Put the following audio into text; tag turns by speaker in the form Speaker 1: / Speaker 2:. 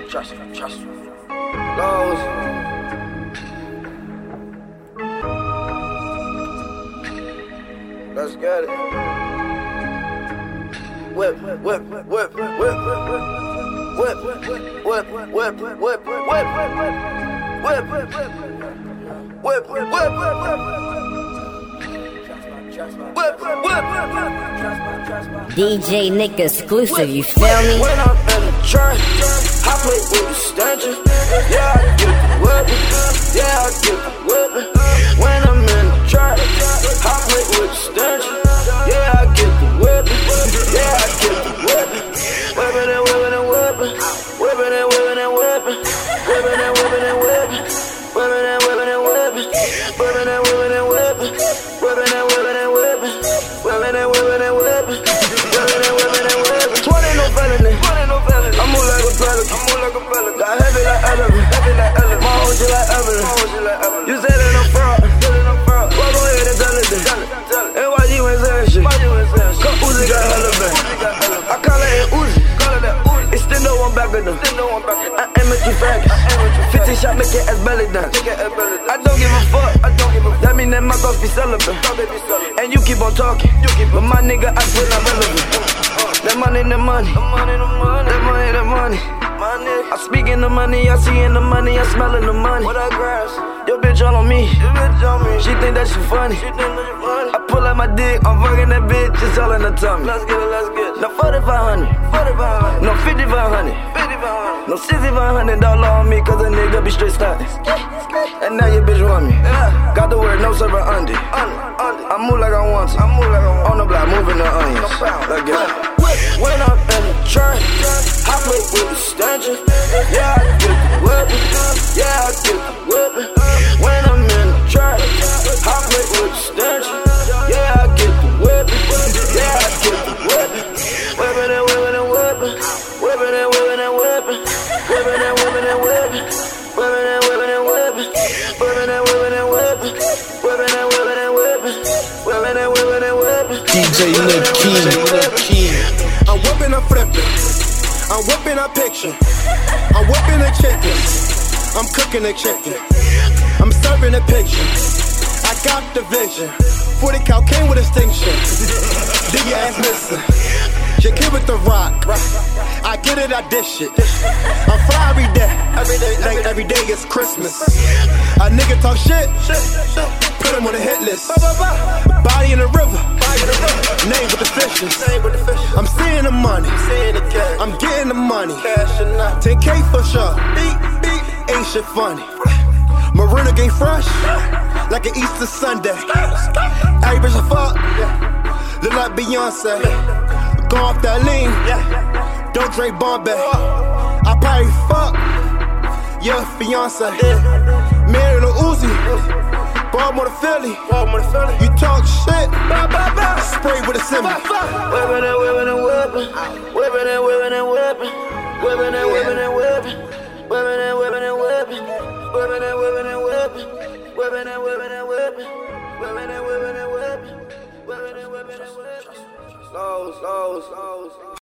Speaker 1: Trust me. Lows. Let's get it. Whip.
Speaker 2: DJ Nick exclusive, you feel me?
Speaker 1: When I'm in the trap, I play with the stanchion. Yeah, I get the whippin'. Yeah, I get the whippin'. When I'm in the trap, I play with the stanchion. Yeah, I get the whippin'. Yeah, I get the whippin'. Whippin' and whippin' and whippin'. Whippin' and whippin' and whippin'. Whippin' and whippin' and whippin'. Whippin' and whippin' and whippin'. Whippin' and whippin' and whippin'. Whippin' and whippin' and whippin'. Whippin' and whippin' and whippin'. Whippin' and whippin' and whippin'. 20 no felony. I move like a pelican. Got heavy like elephant. My OG like Evelyn. You say that I'm fraud. Well, go ahead and tell it then. And why you ain't saying shit? Cause Uzi got hella bang. I call it an Uzi. It's still no one back of them. I aim at you faggots. 50 shot make your ass belly dance. I don't give a fuck. That mean that my thoughts be celibate. And you keep on talking. But my nigga, I feel not relevant. That money, the money. That money, the money. I speak in the money, I see in the money, I smell in the money. Your bitch all on me. She think that she funny. I pull out my dick, I'm fucking that bitch, it's all in the tummy. Let's get it. No 4,500. No 5,500. No 6,500 dollar on me, cause a nigga be straight stuntin'. And now your bitch want me. Got the word, no server under. I move like I want to. On the block, moving the onions. Let's get it. When I'm in the trap, I play with the stanchion. Yeah, I get the whippin'. Yeah, I get the whippin'. When I'm in the trap, I play with the stanchion. Yeah, I get the whippin'. Yeah, I get the whippin'. Whippin' and whippin' and whippin'. Whippin' and whippin' and whippin'. Whippin' and whippin' and whippin'. Whippin' and whippin' and whippin'. Whippin' and whippin' and whippin'. Whippin' and whippin' and whippin'. Whippin' and whippin' and whippin'.
Speaker 3: DJ Nick King.
Speaker 4: I'm whipping, I'm flipping. I'm whipping, I'm picture. I'm whipping the chicken. I'm cooking the chicken. I'm serving the picture. I got the vision. 40 cal came with extinction. Dig your ass missing. She kid with the rock. I get it, I dish it. I'm fly every day. Like every day is Christmas. A nigga talk shit. Put him on the hit list. Body in the river. Name with the fishes. I'm seeing the money. I'm getting the money. 10K for sure. Ain't shit funny. Marina game fresh. Like an Easter Sunday. Every bitch I fuck. Look like Beyonce. Go off that lean. Don't drink Bombay. I probably fuck your fiance. Married a Uzi. Baltimore to Philly. You talk shit. Spray with a symbol.
Speaker 1: Whippin' and whippin' and whippin'. Whippin' and whippin' and whippin'. Whippin' and whippin' and whippin'. Whippin' and whippin' and whippin'. Whippin' and whippin' and whippin'. Whippin' and whippin' and whippin'. Whippin' and whippin' and whippin'. Whippin' and whippin' and whippin'. Lows.